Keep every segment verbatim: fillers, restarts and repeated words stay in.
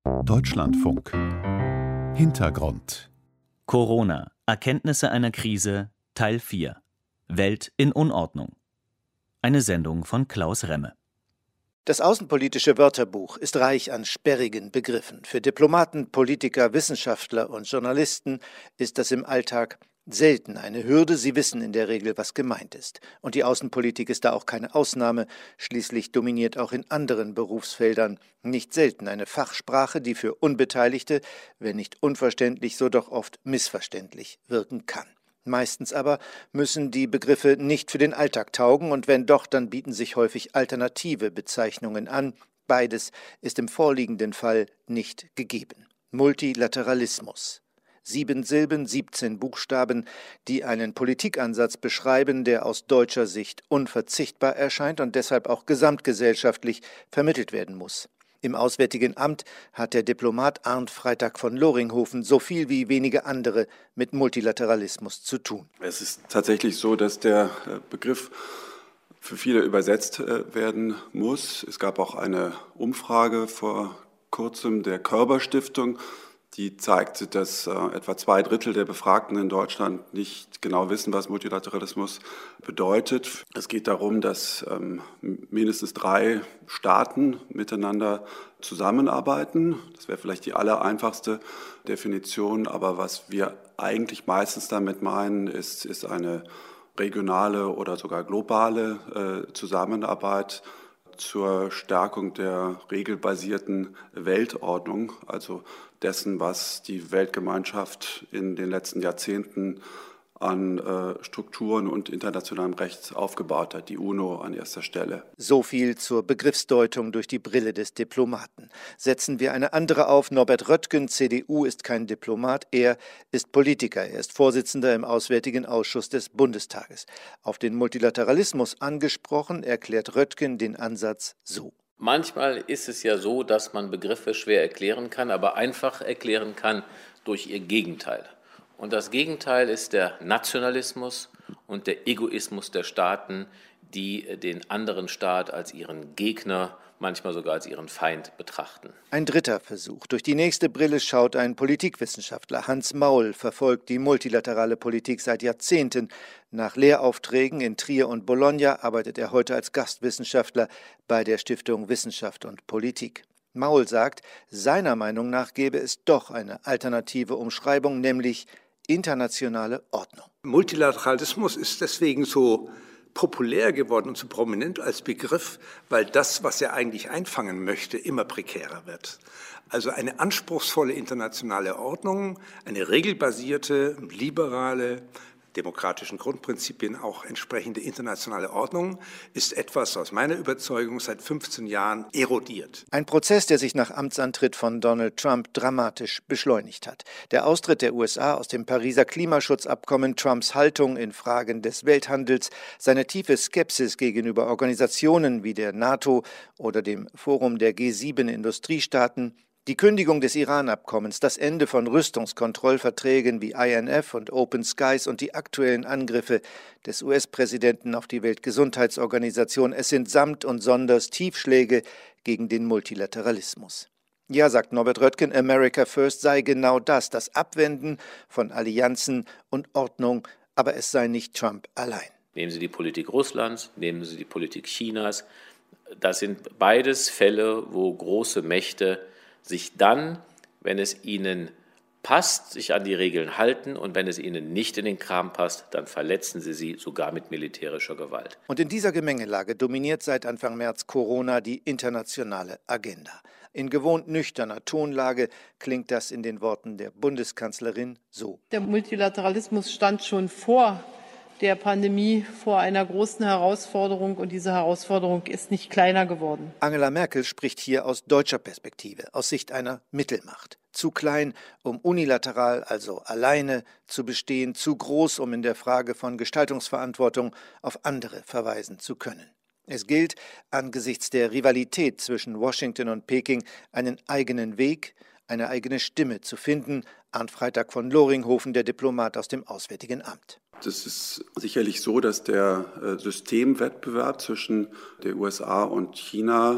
Deutschlandfunk. Hintergrund. Corona. Erkenntnisse einer Krise. Teil vier. Welt in Unordnung. Eine Sendung von Klaus Remme. Das außenpolitische Wörterbuch ist reich an sperrigen Begriffen. Für Diplomaten, Politiker, Wissenschaftler und Journalisten ist das im Alltag selten eine Hürde. Sie wissen in der Regel, was gemeint ist. Und die Außenpolitik ist da auch keine Ausnahme. Schließlich dominiert auch in anderen Berufsfeldern nicht selten eine Fachsprache, die für Unbeteiligte, wenn nicht unverständlich, so doch oft missverständlich wirken kann. Meistens aber müssen die Begriffe nicht für den Alltag taugen, und wenn doch, dann bieten sich häufig alternative Bezeichnungen an. Beides ist im vorliegenden Fall nicht gegeben. Multilateralismus. Sieben Silben, siebzehn Buchstaben, die einen Politikansatz beschreiben, der aus deutscher Sicht unverzichtbar erscheint und deshalb auch gesamtgesellschaftlich vermittelt werden muss. Im Auswärtigen Amt hat der Diplomat Arndt Freytag von Loringhofen so viel wie wenige andere mit Multilateralismus zu tun. Es ist tatsächlich so, dass der Begriff für viele übersetzt werden muss. Es gab auch eine Umfrage vor kurzem der Körber Stiftung, die zeigte, dass äh, etwa zwei Drittel der Befragten in Deutschland nicht genau wissen, was Multilateralismus bedeutet. Es geht darum, dass ähm, mindestens drei Staaten miteinander zusammenarbeiten. Das wäre vielleicht die allereinfachste Definition, aber was wir eigentlich meistens damit meinen, ist, ist eine regionale oder sogar globale äh, Zusammenarbeit zur Stärkung der regelbasierten Weltordnung, also dessen, was die Weltgemeinschaft in den letzten Jahrzehnten an äh, Strukturen und internationalem Recht aufgebaut hat, die UNO an erster Stelle. So viel zur Begriffsdeutung durch die Brille des Diplomaten. Setzen wir eine andere auf. Norbert Röttgen, C D U, ist kein Diplomat, er ist Politiker. Er ist Vorsitzender im Auswärtigen Ausschuss des Bundestages. Auf den Multilateralismus angesprochen, erklärt Röttgen den Ansatz so. Manchmal ist es ja so, dass man Begriffe schwer erklären kann, aber einfach erklären kann durch ihr Gegenteil. Und das Gegenteil ist der Nationalismus und der Egoismus der Staaten, die den anderen Staat als ihren Gegner, manchmal sogar als ihren Feind betrachten. Ein dritter Versuch. Durch die nächste Brille schaut ein Politikwissenschaftler. Hans Maul verfolgt die multilaterale Politik seit Jahrzehnten. Nach Lehraufträgen in Trier und Bologna arbeitet er heute als Gastwissenschaftler bei der Stiftung Wissenschaft und Politik. Maul sagt, seiner Meinung nach gäbe es doch eine alternative Umschreibung, nämlich internationale Ordnung. Multilateralismus ist deswegen so populär geworden und so prominent als Begriff, weil das, was er eigentlich einfangen möchte, immer prekärer wird. Also eine anspruchsvolle internationale Ordnung, eine regelbasierte, liberale, demokratischen Grundprinzipien auch entsprechende internationale Ordnung ist etwas aus meiner Überzeugung seit fünfzehn Jahren erodiert. Ein Prozess, der sich nach Amtsantritt von Donald Trump dramatisch beschleunigt hat. Der Austritt der U S A aus dem Pariser Klimaschutzabkommen, Trumps Haltung in Fragen des Welthandels, seine tiefe Skepsis gegenüber Organisationen wie der NATO oder dem Forum der G sieben Industriestaaten, die Kündigung des Iran-Abkommens, das Ende von Rüstungskontrollverträgen wie I N F und Open Skies und die aktuellen Angriffe des U S-Präsidenten auf die Weltgesundheitsorganisation, es sind samt und sonders Tiefschläge gegen den Multilateralismus. Ja, sagt Norbert Röttgen, America First sei genau das, das Abwenden von Allianzen und Ordnung, aber es sei nicht Trump allein. Nehmen Sie die Politik Russlands, nehmen Sie die Politik Chinas. Das sind beides Fälle, wo große Mächte sich dann, wenn es ihnen passt, sich an die Regeln halten, und wenn es ihnen nicht in den Kram passt, dann verletzen sie sie sogar mit militärischer Gewalt. Und in dieser Gemengelage dominiert seit Anfang März Corona die internationale Agenda. In gewohnt nüchterner Tonlage klingt das in den Worten der Bundeskanzlerin so. Der Multilateralismus stand schon vor der Pandemie vor einer großen Herausforderung, und diese Herausforderung ist nicht kleiner geworden. Angela Merkel spricht hier aus deutscher Perspektive, aus Sicht einer Mittelmacht. Zu klein, um unilateral, also alleine zu bestehen, zu groß, um in der Frage von Gestaltungsverantwortung auf andere verweisen zu können. Es gilt, angesichts der Rivalität zwischen Washington und Peking einen eigenen Weg, eine eigene Stimme zu finden. Arndt Freytag von Loringhofen, der Diplomat aus dem Auswärtigen Amt. Das ist sicherlich so, dass der Systemwettbewerb zwischen den U S A und China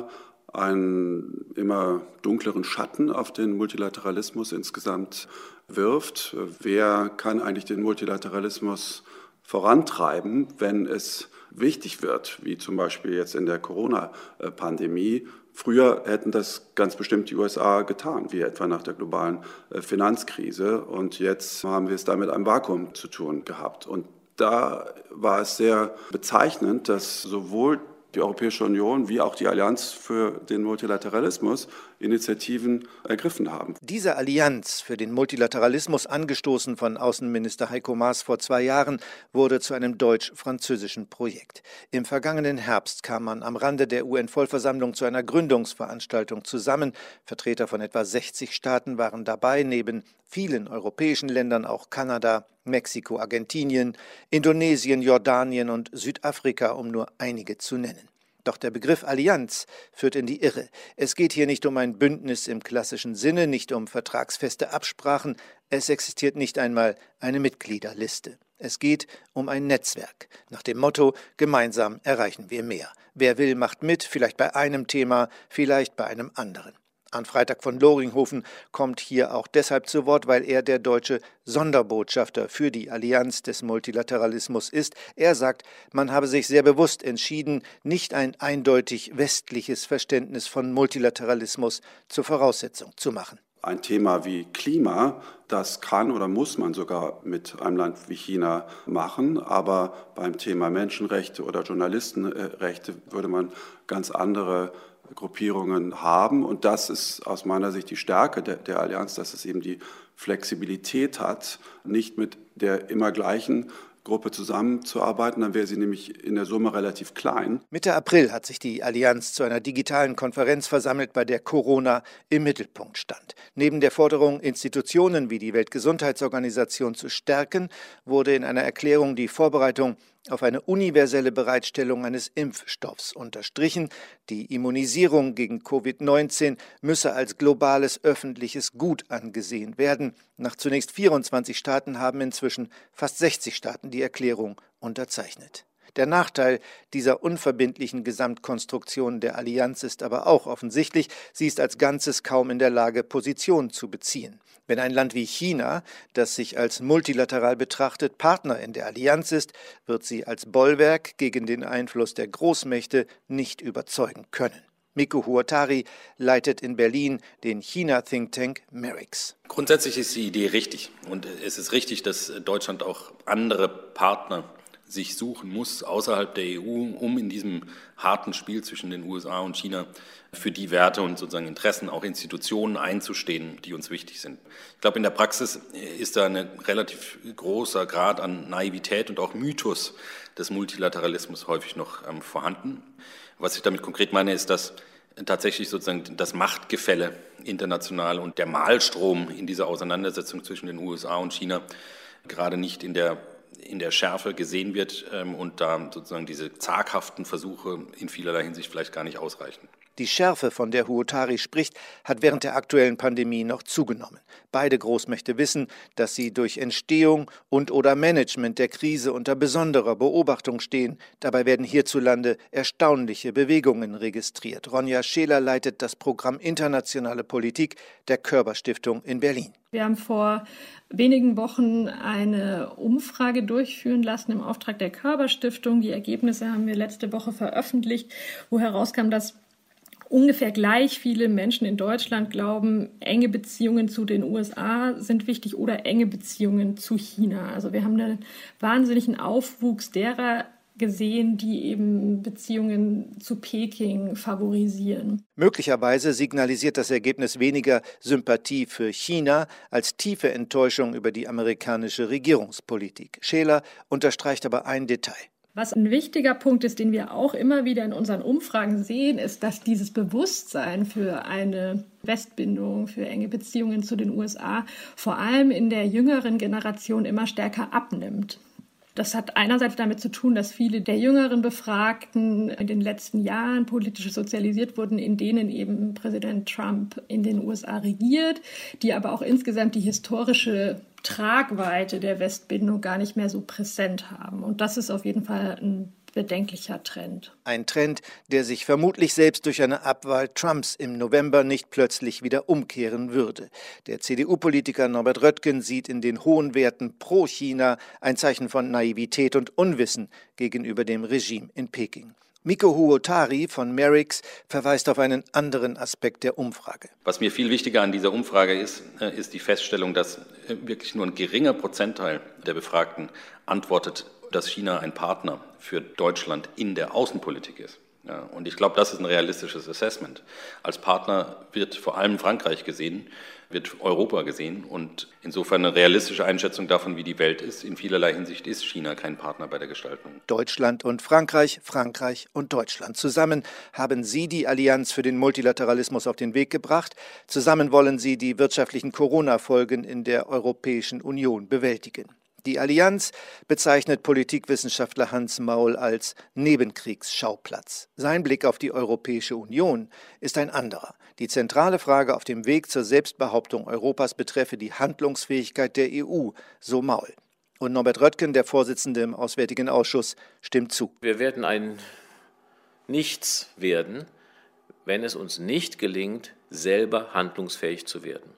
einen immer dunkleren Schatten auf den Multilateralismus insgesamt wirft. Wer kann eigentlich den Multilateralismus vorantreiben, wenn es wichtig wird, wie zum Beispiel jetzt in der Corona-Pandemie? Früher hätten das ganz bestimmt die U S A getan, wie etwa nach der globalen Finanzkrise. Und jetzt haben wir es da mit einem Vakuum zu tun gehabt. Und da war es sehr bezeichnend, dass sowohl die Europäische Union wie auch die Allianz für den Multilateralismus Initiativen ergriffen haben. Diese Allianz für den Multilateralismus, angestoßen von Außenminister Heiko Maas vor zwei Jahren, wurde zu einem deutsch-französischen Projekt. Im vergangenen Herbst kam man am Rande der U N-Vollversammlung zu einer Gründungsveranstaltung zusammen. Vertreter von etwa sechzig Staaten waren dabei, neben vielen europäischen Ländern auch Kanada, Mexiko, Argentinien, Indonesien, Jordanien und Südafrika, um nur einige zu nennen. Doch der Begriff Allianz führt in die Irre. Es geht hier nicht um ein Bündnis im klassischen Sinne, nicht um vertragsfeste Absprachen. Es existiert nicht einmal eine Mitgliederliste. Es geht um ein Netzwerk. Nach dem Motto, gemeinsam erreichen wir mehr. Wer will, macht mit, vielleicht bei einem Thema, vielleicht bei einem anderen. Arndt Freitag von Loringhofen kommt hier auch deshalb zu Wort, weil er der deutsche Sonderbotschafter für die Allianz des Multilateralismus ist. Er sagt, man habe sich sehr bewusst entschieden, nicht ein eindeutig westliches Verständnis von Multilateralismus zur Voraussetzung zu machen. Ein Thema wie Klima, das kann oder muss man sogar mit einem Land wie China machen. Aber beim Thema Menschenrechte oder Journalistenrechte würde man ganz andere Gruppierungen haben. Und das ist aus meiner Sicht die Stärke der, der Allianz, dass es eben die Flexibilität hat, nicht mit der immer gleichen Gruppe zusammenzuarbeiten, dann wäre sie nämlich in der Summe relativ klein. Mitte April hat sich die Allianz zu einer digitalen Konferenz versammelt, bei der Corona im Mittelpunkt stand. Neben der Forderung, Institutionen wie die Weltgesundheitsorganisation zu stärken, wurde in einer Erklärung die Vorbereitung auf eine universelle Bereitstellung eines Impfstoffs unterstrichen. Die Immunisierung gegen Covid neunzehn müsse als globales öffentliches Gut angesehen werden. Nach zunächst vierundzwanzig Staaten haben inzwischen fast sechzig Staaten die Erklärung unterzeichnet. Der Nachteil dieser unverbindlichen Gesamtkonstruktion der Allianz ist aber auch offensichtlich. Sie ist als Ganzes kaum in der Lage, Position zu beziehen. Wenn ein Land wie China, das sich als multilateral betrachtet, Partner in der Allianz ist, wird sie als Bollwerk gegen den Einfluss der Großmächte nicht überzeugen können. Mikko Huotari leitet in Berlin den China-Think-Tank MERIX. Grundsätzlich ist die Idee richtig. Und es ist richtig, dass Deutschland auch andere Partner sich suchen muss außerhalb der E U, um in diesem harten Spiel zwischen den U S A und China für die Werte und sozusagen Interessen auch Institutionen einzustehen, die uns wichtig sind. Ich glaube, in der Praxis ist da ein relativ großer Grad an Naivität und auch Mythos des Multilateralismus häufig noch ähm, vorhanden. Was ich damit konkret meine, ist, dass tatsächlich sozusagen das Machtgefälle international und der Mahlstrom in dieser Auseinandersetzung zwischen den U S A und China gerade nicht in der in der Schärfe gesehen wird ähm, und da sozusagen diese zaghaften Versuche in vielerlei Hinsicht vielleicht gar nicht ausreichen. Die Schärfe, von der Huotari spricht, hat während der aktuellen Pandemie noch zugenommen. Beide Großmächte wissen, dass sie durch Entstehung und oder Management der Krise unter besonderer Beobachtung stehen. Dabei werden hierzulande erstaunliche Bewegungen registriert. Ronja Scheler leitet das Programm Internationale Politik der Körber-Stiftung in Berlin. Wir haben vor wenigen Wochen eine Umfrage durchführen lassen im Auftrag der Körber-Stiftung. Die Ergebnisse haben wir letzte Woche veröffentlicht, wo herauskam, dass ungefähr gleich viele Menschen in Deutschland glauben, enge Beziehungen zu den U S A sind wichtig oder enge Beziehungen zu China. Also wir haben einen wahnsinnigen Aufwuchs derer gesehen, die eben Beziehungen zu Peking favorisieren. Möglicherweise signalisiert das Ergebnis weniger Sympathie für China als tiefe Enttäuschung über die amerikanische Regierungspolitik. Scheler unterstreicht aber ein Detail. Was ein wichtiger Punkt ist, den wir auch immer wieder in unseren Umfragen sehen, ist, dass dieses Bewusstsein für eine Westbindung, für enge Beziehungen zu den U S A vor allem in der jüngeren Generation immer stärker abnimmt. Das hat einerseits damit zu tun, dass viele der jüngeren Befragten in den letzten Jahren politisch sozialisiert wurden, in denen eben Präsident Trump in den U S A regiert, die aber auch insgesamt die historische Tragweite der Westbindung gar nicht mehr so präsent haben. Und das ist auf jeden Fall ein bedenklicher Trend. Ein Trend, der sich vermutlich selbst durch eine Abwahl Trumps im November nicht plötzlich wieder umkehren würde. Der C D U-Politiker Norbert Röttgen sieht in den hohen Werten pro China ein Zeichen von Naivität und Unwissen gegenüber dem Regime in Peking. Mikko Huotari von Merix verweist auf einen anderen Aspekt der Umfrage. Was mir viel wichtiger an dieser Umfrage ist, ist die Feststellung, dass wirklich nur ein geringer Prozentteil der Befragten antwortet, dass China ein Partner für Deutschland in der Außenpolitik ist. Ja, und ich glaube, das ist ein realistisches Assessment. Als Partner wird vor allem Frankreich gesehen, wird Europa gesehen und insofern eine realistische Einschätzung davon, wie die Welt ist. In vielerlei Hinsicht ist China kein Partner bei der Gestaltung. Deutschland und Frankreich, Frankreich und Deutschland. Zusammen haben sie die Allianz für den Multilateralismus auf den Weg gebracht. Zusammen wollen sie die wirtschaftlichen Corona-Folgen in der Europäischen Union bewältigen. Die Allianz bezeichnet Politikwissenschaftler Hans Maul als Nebenkriegsschauplatz. Sein Blick auf die Europäische Union ist ein anderer. Die zentrale Frage auf dem Weg zur Selbstbehauptung Europas betreffe die Handlungsfähigkeit der E U, so Maul. Und Norbert Röttgen, der Vorsitzende im Auswärtigen Ausschuss, stimmt zu. Wir werden ein Nichts werden, wenn es uns nicht gelingt, selber handlungsfähig zu werden.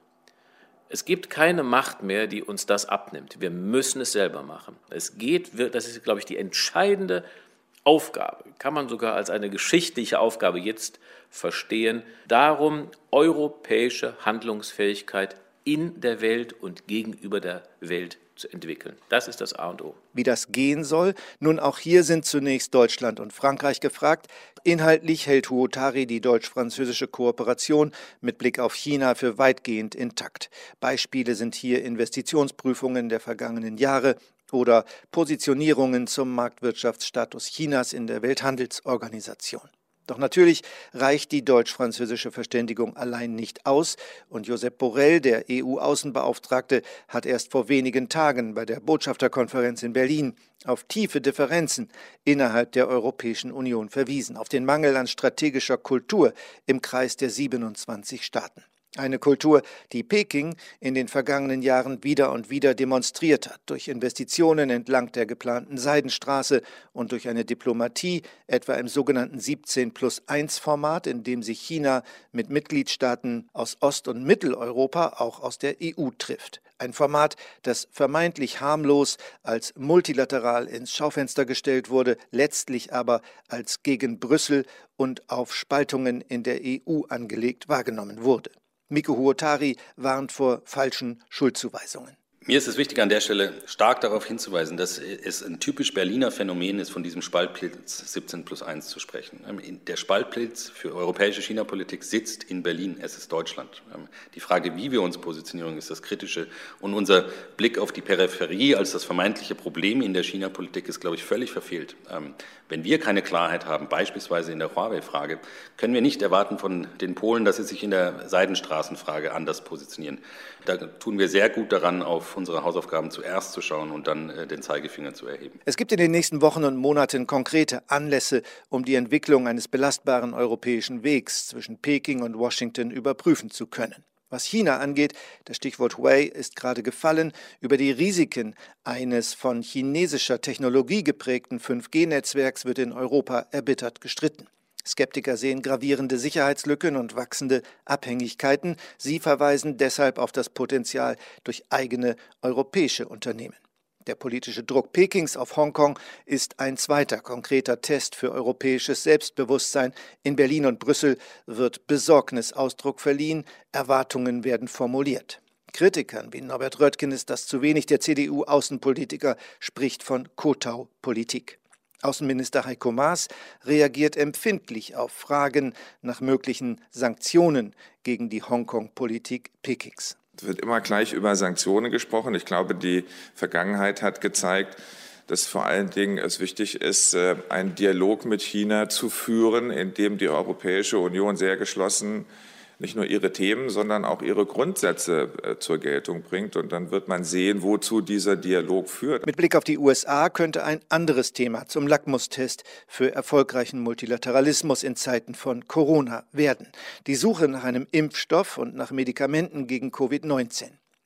Es gibt keine Macht mehr, die uns das abnimmt. Wir müssen es selber machen. Es geht, das ist, glaube ich, die entscheidende Aufgabe, kann man sogar als eine geschichtliche Aufgabe jetzt verstehen, darum, europäische Handlungsfähigkeit in der Welt und gegenüber der Welt zu entwickeln. Das ist das A und O. Wie das gehen soll? Nun, auch hier sind zunächst Deutschland und Frankreich gefragt. Inhaltlich hält Huotari die deutsch-französische Kooperation mit Blick auf China für weitgehend intakt. Beispiele sind hier Investitionsprüfungen der vergangenen Jahre oder Positionierungen zum Marktwirtschaftsstatus Chinas in der Welthandelsorganisation. Doch natürlich reicht die deutsch-französische Verständigung allein nicht aus und Josep Borrell, der E U-Außenbeauftragte, hat erst vor wenigen Tagen bei der Botschafterkonferenz in Berlin auf tiefe Differenzen innerhalb der Europäischen Union verwiesen, auf den Mangel an strategischer Kultur im Kreis der siebenundzwanzig Staaten. Eine Kultur, die Peking in den vergangenen Jahren wieder und wieder demonstriert hat, durch Investitionen entlang der geplanten Seidenstraße und durch eine Diplomatie, etwa im sogenannten siebzehn plus eins Format, in dem sich China mit Mitgliedstaaten aus Ost- und Mitteleuropa, auch aus der E U, trifft. Ein Format, das vermeintlich harmlos als multilateral ins Schaufenster gestellt wurde, letztlich aber als gegen Brüssel und auf Spaltungen in der E U angelegt wahrgenommen wurde. Mikko Huotari warnt vor falschen Schuldzuweisungen. Mir ist es wichtig, an der Stelle stark darauf hinzuweisen, dass es ein typisch Berliner Phänomen ist, von diesem Spaltpilz siebzehn plus eins zu sprechen. Der Spaltpilz für europäische China-Politik sitzt in Berlin, es ist Deutschland. Die Frage, wie wir uns positionieren, ist das Kritische. Und unser Blick auf die Peripherie als das vermeintliche Problem in der China-Politik ist, glaube ich, völlig verfehlt. Wenn wir keine Klarheit haben, beispielsweise in der Huawei-Frage, können wir nicht erwarten von den Polen, dass sie sich in der Seidenstraßenfrage anders positionieren. Da tun wir sehr gut daran, auf unsere Hausaufgaben zuerst zu schauen und dann äh, den Zeigefinger zu erheben. Es gibt in den nächsten Wochen und Monaten konkrete Anlässe, um die Entwicklung eines belastbaren europäischen Wegs zwischen Peking und Washington überprüfen zu können. Was China angeht, das Stichwort Huawei ist gerade gefallen, über die Risiken eines von chinesischer Technologie geprägten fünf G Netzwerks wird in Europa erbittert gestritten. Skeptiker sehen gravierende Sicherheitslücken und wachsende Abhängigkeiten. Sie verweisen deshalb auf das Potenzial durch eigene europäische Unternehmen. Der politische Druck Pekings auf Hongkong ist ein zweiter konkreter Test für europäisches Selbstbewusstsein. In Berlin und Brüssel wird Besorgnis Ausdruck verliehen, Erwartungen werden formuliert. Kritikern wie Norbert Röttgen ist das zu wenig. Der C D U-Außenpolitiker spricht von Kotau-Politik. Außenminister Heiko Maas reagiert empfindlich auf Fragen nach möglichen Sanktionen gegen die Hongkong-Politik Pekings. Es wird immer gleich über Sanktionen gesprochen. Ich glaube, die Vergangenheit hat gezeigt, dass vor allen Dingen es wichtig ist, einen Dialog mit China zu führen, in dem die Europäische Union sehr geschlossen nicht nur ihre Themen, sondern auch ihre Grundsätze äh, zur Geltung bringt. Und dann wird man sehen, wozu dieser Dialog führt. Mit Blick auf die U S A könnte ein anderes Thema zum Lackmustest für erfolgreichen Multilateralismus in Zeiten von Corona werden. Die Suche nach einem Impfstoff und nach Medikamenten gegen Covid neunzehn.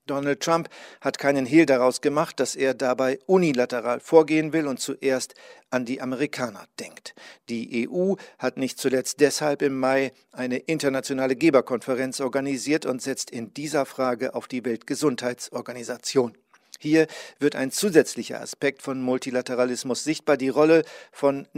Donald Trump hat keinen Hehl daraus gemacht, dass er dabei unilateral vorgehen will und zuerst an die Amerikaner denkt. Die E U hat nicht zuletzt deshalb im Mai eine internationale Geberkonferenz organisiert und setzt in dieser Frage auf die Weltgesundheitsorganisation. Hier wird ein zusätzlicher Aspekt von Multilateralismus sichtbar, die Rolle von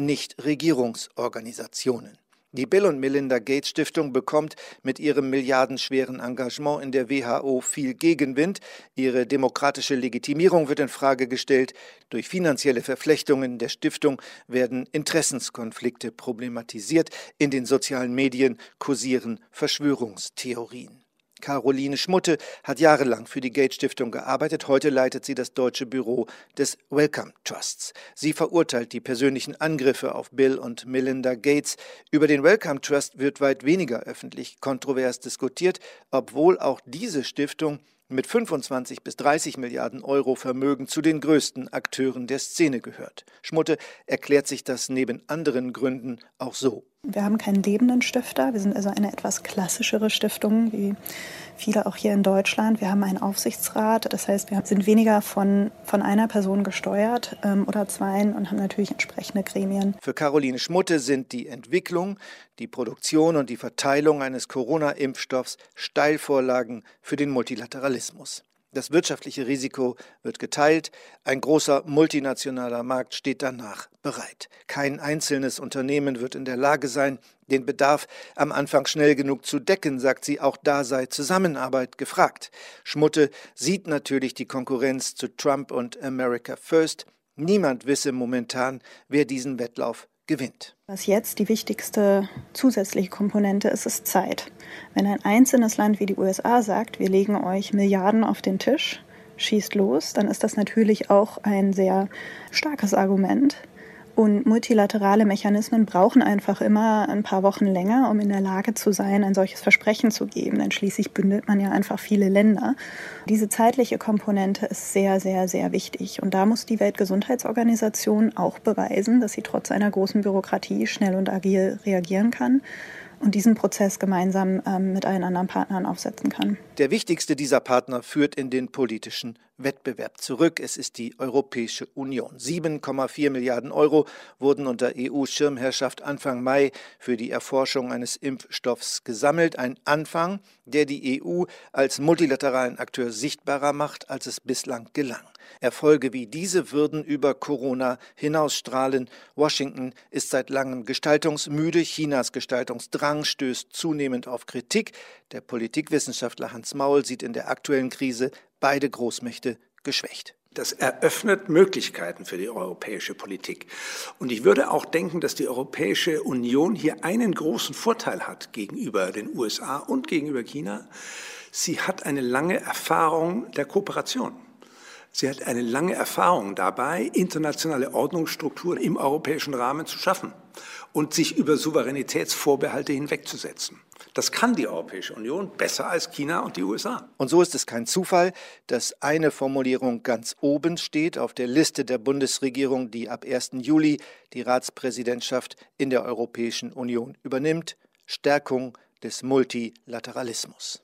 Nichtregierungsorganisationen. Die Bill und Melinda Gates Stiftung bekommt mit ihrem milliardenschweren Engagement in der W H O viel Gegenwind. Ihre demokratische Legitimierung wird in Frage gestellt. Durch finanzielle Verflechtungen der Stiftung werden Interessenskonflikte problematisiert. In den sozialen Medien kursieren Verschwörungstheorien. Caroline Schmutte hat jahrelang für die Gates-Stiftung gearbeitet. Heute leitet sie das deutsche Büro des Wellcome Trusts. Sie verurteilt die persönlichen Angriffe auf Bill und Melinda Gates. Über den Wellcome Trust wird weit weniger öffentlich kontrovers diskutiert, obwohl auch diese Stiftung mit fünfundzwanzig bis dreißig Milliarden Euro Vermögen zu den größten Akteuren der Szene gehört. Schmutte erklärt sich das neben anderen Gründen auch so. Wir haben keinen lebenden Stifter. Wir sind also eine etwas klassischere Stiftung, wie viele auch hier in Deutschland. Wir haben einen Aufsichtsrat. Das heißt, wir sind weniger von, von einer Person gesteuert ähm, oder zweien und haben natürlich entsprechende Gremien. Für Caroline Schmutte sind die Entwicklung, die Produktion und die Verteilung eines Corona-Impfstoffs Steilvorlagen für den Multilateralismus. Das wirtschaftliche Risiko wird geteilt, ein großer multinationaler Markt steht danach bereit. Kein einzelnes Unternehmen wird in der Lage sein, den Bedarf am Anfang schnell genug zu decken, sagt sie, auch da sei Zusammenarbeit gefragt. Schmutte sieht natürlich die Konkurrenz zu Trump und America First. Niemand wisse momentan, wer diesen Wettlauf gewinnt. Was jetzt die wichtigste zusätzliche Komponente ist, ist Zeit. Wenn ein einzelnes Land wie die U S A sagt, wir legen euch Milliarden auf den Tisch, schießt los, dann ist das natürlich auch ein sehr starkes Argument. Und multilaterale Mechanismen brauchen einfach immer ein paar Wochen länger, um in der Lage zu sein, ein solches Versprechen zu geben. Denn schließlich bündelt man ja einfach viele Länder. Diese zeitliche Komponente ist sehr, sehr, sehr wichtig. Und da muss die Weltgesundheitsorganisation auch beweisen, dass sie trotz einer großen Bürokratie schnell und agil reagieren kann und diesen Prozess gemeinsam ähm, mit allen anderen Partnern aufsetzen kann. Der wichtigste dieser Partner führt in den politischen Wettbewerb zurück. Es ist die Europäische Union. sieben Komma vier Milliarden Euro wurden unter E U-Schirmherrschaft Anfang Mai für die Erforschung eines Impfstoffs gesammelt. Ein Anfang, der die E U als multilateralen Akteur sichtbarer macht, als es bislang gelang. Erfolge wie diese würden über Corona hinausstrahlen. Washington ist seit langem gestaltungsmüde. Chinas Gestaltungsdrang stößt zunehmend auf Kritik. Der Politikwissenschaftler Hans Maul sieht in der aktuellen Krise beide Großmächte geschwächt. Das eröffnet Möglichkeiten für die europäische Politik. Und ich würde auch denken, dass die Europäische Union hier einen großen Vorteil hat gegenüber den U S A und gegenüber China. Sie hat eine lange Erfahrung der Kooperation. Sie hat eine lange Erfahrung dabei, internationale Ordnungsstrukturen im europäischen Rahmen zu schaffen und sich über Souveränitätsvorbehalte hinwegzusetzen. Das kann die Europäische Union besser als China und die U S A. Und so ist es kein Zufall, dass eine Formulierung ganz oben steht auf der Liste der Bundesregierung, die ab ersten Juli die Ratspräsidentschaft in der Europäischen Union übernimmt: Stärkung des Multilateralismus.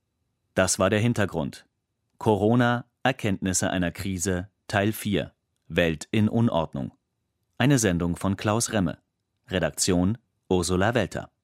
Das war der Hintergrund. Corona, Erkenntnisse einer Krise, Teil vier. Welt in Unordnung. Eine Sendung von Klaus Remme. Redaktion Ursula Welter.